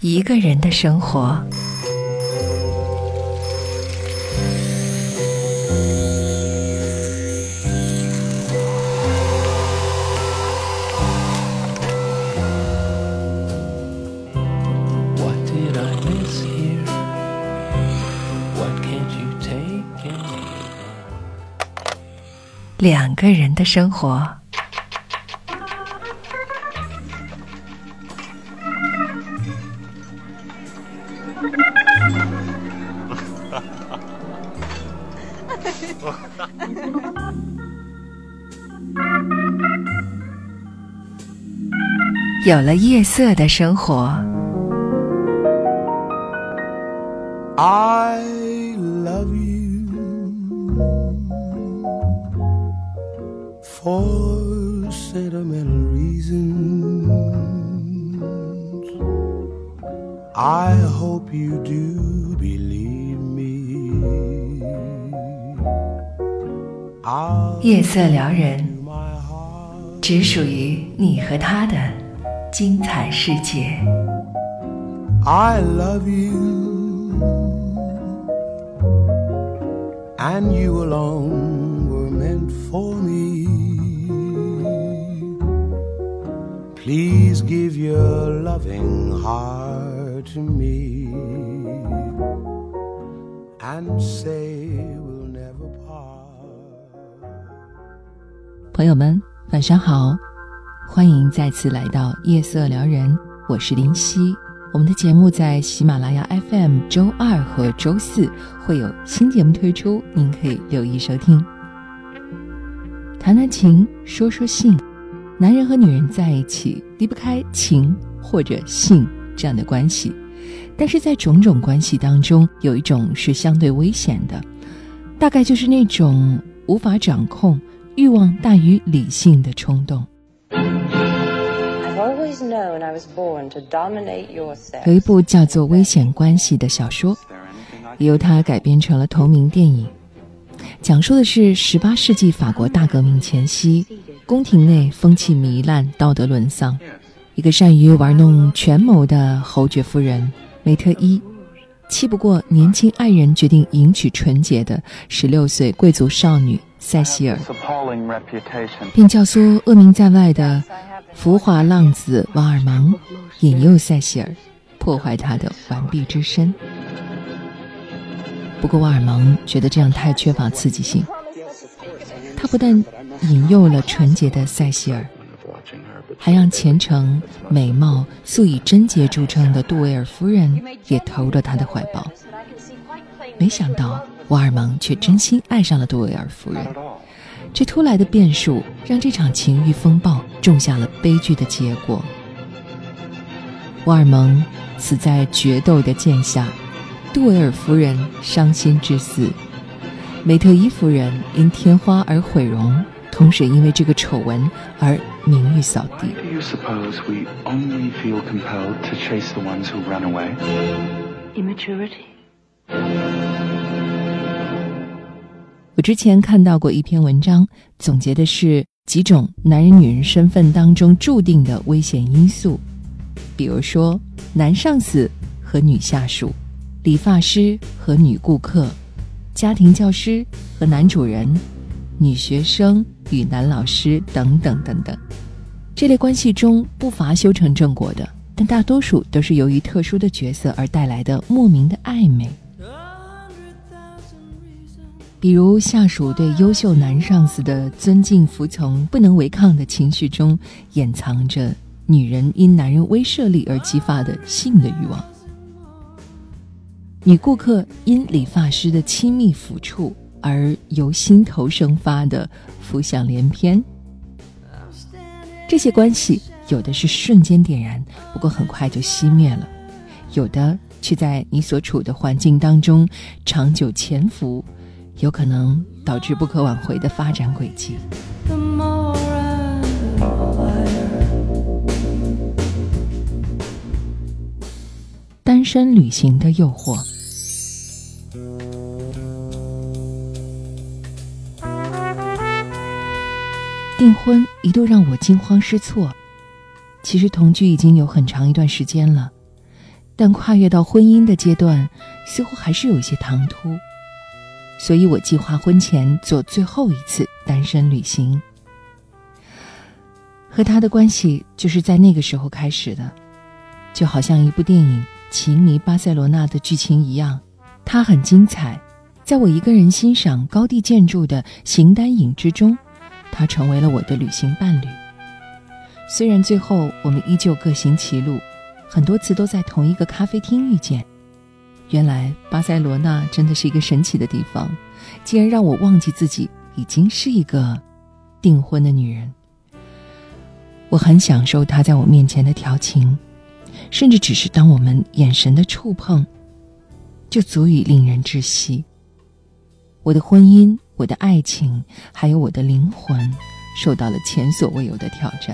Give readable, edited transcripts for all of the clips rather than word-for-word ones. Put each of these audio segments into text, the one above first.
一个人的生活。两个人的生活。有了夜色的生活。 I love you for sentimental reasons. I hope you do believe me. 夜色撩人，只属于你和他的精彩世界。 I love you and you alone were meant for me. Please give your loving heart to me and say we'll never part. 朋友们，晚上好，欢迎再次来到夜色撩人，我是林夕。我们的节目在喜马拉雅 FM 周二和周四会有新节目推出，您可以留意收听。谈谈情，说说性，男人和女人在一起离不开情或者性这样的关系，但是在种种关系当中，有一种是相对危险的，大概就是那种无法掌控、欲望大于理性的冲动。有一部叫做《危险关系》的小说，由它改编成了同名电影，讲述的是18世纪法国大革命前夕，宫廷内风气糜烂，道德沦丧，一个善于玩弄权谋的侯爵夫人梅特伊，气不过年轻爱人，决定迎娶纯洁的16岁贵族少女塞西尔，并教唆恶名在外的浮华浪子瓦尔芒引诱塞西尔，破坏他的完璧之身。不过瓦尔芒觉得这样太缺乏刺激性，他不但引诱了纯洁的塞西尔，还让虔诚、美貌、素以贞洁著称的杜维尔夫人也投入了他的怀抱。没想到瓦尔芒却真心爱上了杜维尔夫人，这突来的变数让这场情欲风暴种下了悲剧的结果。瓦尔蒙死在决斗的剑下，杜维尔夫人伤心致死，梅特伊夫人因天花而毁容，同时因为这个丑闻而名誉扫地。我之前看到过一篇文章，总结的是几种男人女人身份当中注定的危险因素，比如说男上司和女下属，理发师和女顾客，家庭教师和男主人，女学生与男老师等等等等。这类关系中不乏修成正果的，但大多数都是由于特殊的角色而带来的莫名的暧昧。比如下属对优秀男上司的尊敬服从，不能违抗的情绪中掩藏着女人因男人威慑力而激发的性的欲望，女顾客因理发师的亲密抚触而由心头生发的浮想联翩。这些关系有的是瞬间点燃，不过很快就熄灭了，有的却在你所处的环境当中长久潜伏，有可能导致不可挽回的发展轨迹。单身旅行的诱惑。订婚一度让我惊慌失措，其实同居已经有很长一段时间了， 但跨越到婚姻的阶段，似乎还是有一些唐突。所以我计划婚前做最后一次单身旅行。和他的关系就是在那个时候开始的，就好像一部电影《奇迷巴塞罗那》的剧情一样，它很精彩。在我一个人欣赏高地建筑的形单影之中，他成为了我的旅行伴侣。虽然最后我们依旧各行其路，很多次都在同一个咖啡厅遇见。原来巴塞罗那真的是一个神奇的地方，竟然让我忘记自己已经是一个订婚的女人。我很享受他在我面前的调情，甚至只是当我们眼神的触碰，就足以令人窒息。我的婚姻，我的爱情，还有我的灵魂，受到了前所未有的挑战。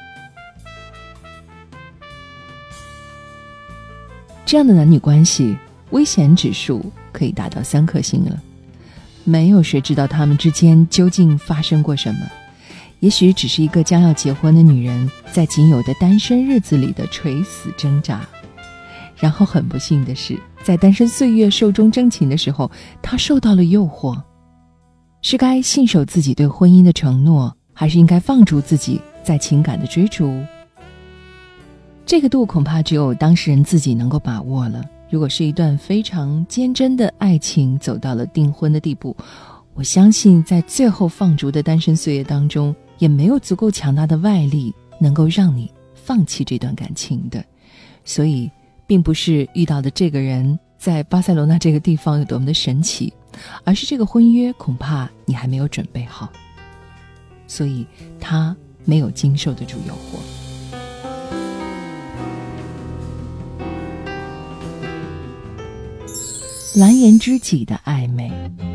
这样的男女关系，危险指数可以达到3颗星了。没有谁知道他们之间究竟发生过什么，也许只是一个将要结婚的女人在仅有的单身日子里的垂死挣扎。然后很不幸的是，在单身岁月寿终正寝的时候，她受到了诱惑。是该信守自己对婚姻的承诺，还是应该放逐自己在情感的追逐？这个度恐怕只有当事人自己能够把握了。如果是一段非常坚贞的爱情走到了订婚的地步，我相信在最后放逐的单身岁月当中，也没有足够强大的外力能够让你放弃这段感情的。所以并不是遇到的这个人在巴塞罗那这个地方有多么的神奇，而是这个婚约恐怕你还没有准备好，所以他没有经受得住诱惑。蓝颜知己的暧昧。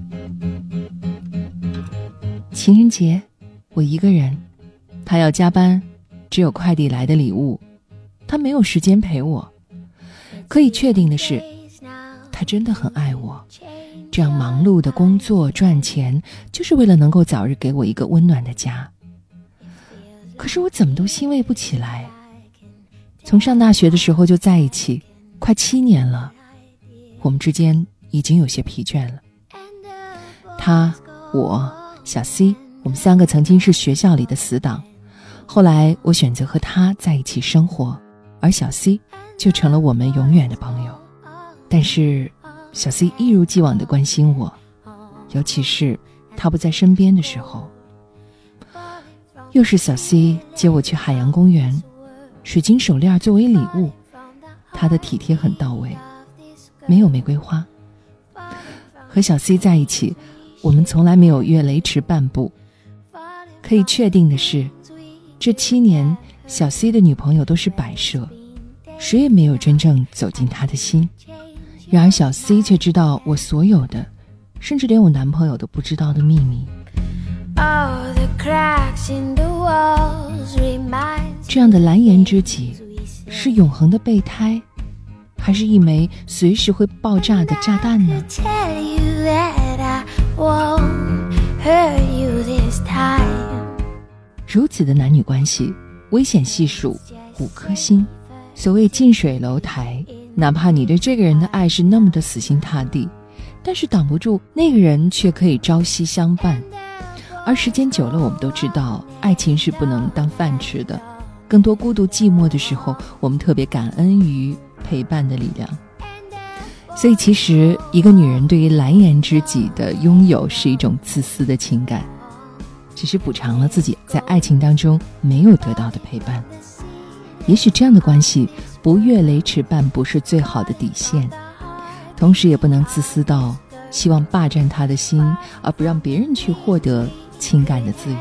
情人节，我一个人，他要加班，只有快递来的礼物，他没有时间陪我。可以确定的是，他真的很爱我，这样忙碌的工作赚钱，就是为了能够早日给我一个温暖的家。可是我怎么都欣慰不起来。从上大学的时候就在一起，快7年了，我们之间已经有些疲倦了。他、我、小 C， 我们3个曾经是学校里的死党，后来我选择和他在一起生活，而小 C 就成了我们永远的朋友。但是小 C 一如既往地关心我，尤其是他不在身边的时候。又是小 C 接我去海洋公园，水晶手链作为礼物，他的体贴很到位，没有玫瑰花。和小 C 在一起，我们从来没有越雷池半步。可以确定的是，这7年小 C 的女朋友都是摆设，谁也没有真正走进他的心。然而小 C 却知道我所有的，甚至连我男朋友都不知道的秘密。这样的蓝颜知己，是永恒的备胎，还是一枚随时会爆炸的炸弹呢？如此的男女关系，危险系数5颗星。所谓近水楼台，哪怕你对这个人的爱是那么的死心塌地，但是挡不住那个人却可以朝夕相伴。而时间久了，我们都知道爱情是不能当饭吃的。更多孤独寂寞的时候，我们特别感恩于陪伴的力量。所以其实一个女人对于蓝颜知己的拥有是一种自私的情感，只是补偿了自己在爱情当中没有得到的陪伴。也许这样的关系不越雷池半步是最好的底线，同时也不能自私到希望霸占他的心，而不让别人去获得情感的自由。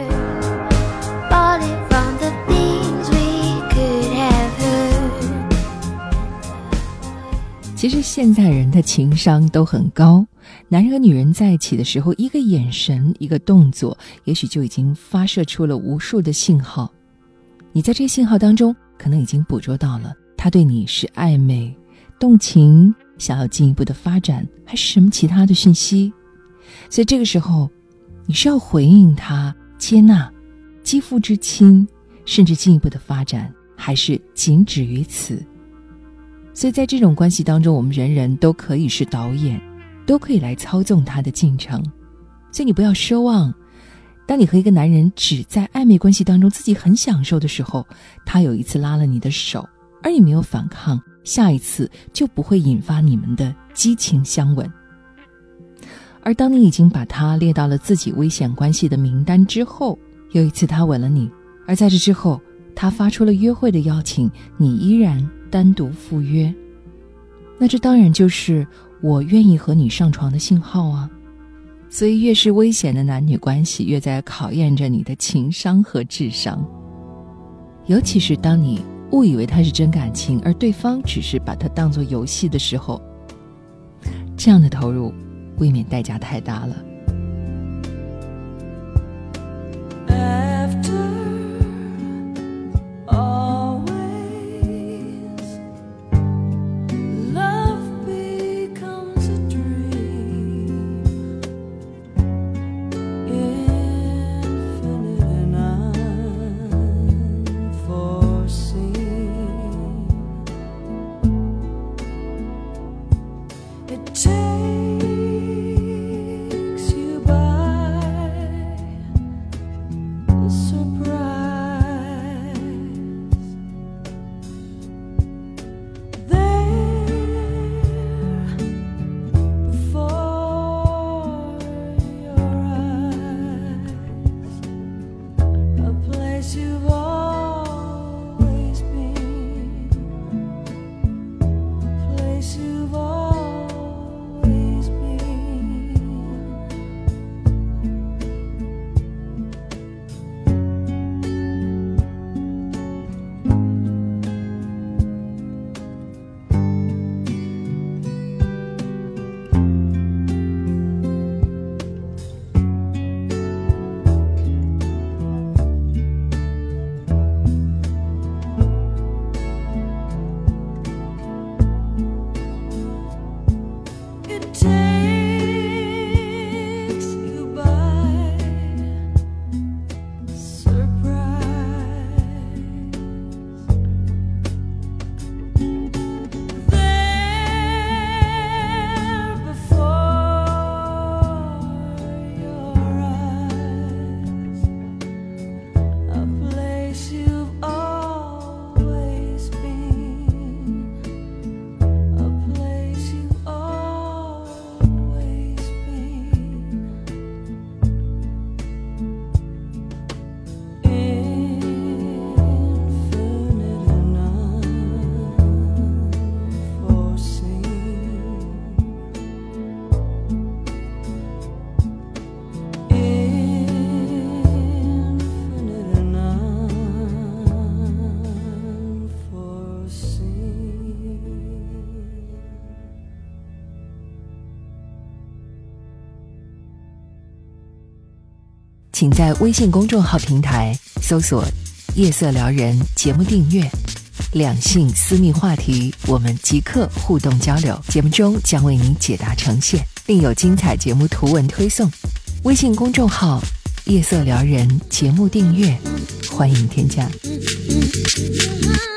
其实现在人的情商都很高，男人和女人在一起的时候，一个眼神，一个动作，也许就已经发射出了无数的信号。你在这个信号当中，可能已经捕捉到了他对你是暧昧、动情，想要进一步的发展，还是什么其他的讯息。所以这个时候，你是要回应他、接纳、肌肤之亲，甚至进一步的发展，还是仅止于此？ 所以在这种关系当中，我们人人都可以是导演，都可以来操纵他的进程。所以你不要奢望，当你和一个男人只在暧昧关系当中自己很享受的时候，他有一次拉了你的手，而你没有反抗，下一次就不会引发你们的激情相吻。而当你已经把他列到了自己危险关系的名单之后，有一次他吻了你，而在这之后他发出了约会的邀请，你依然单独赴约，那这当然就是我愿意和你上床的信号啊。所以越是危险的男女关系，越在考验着你的情商和智商。尤其是当你误以为他是真感情，而对方只是把它当作游戏的时候，这样的投入未免代价太大了。请在微信公众号平台搜索夜色撩人节目订阅，两性私密话题我们即刻互动交流，节目中将为你解答呈现，另有精彩节目图文推送。微信公众号夜色撩人节目订阅，欢迎添加。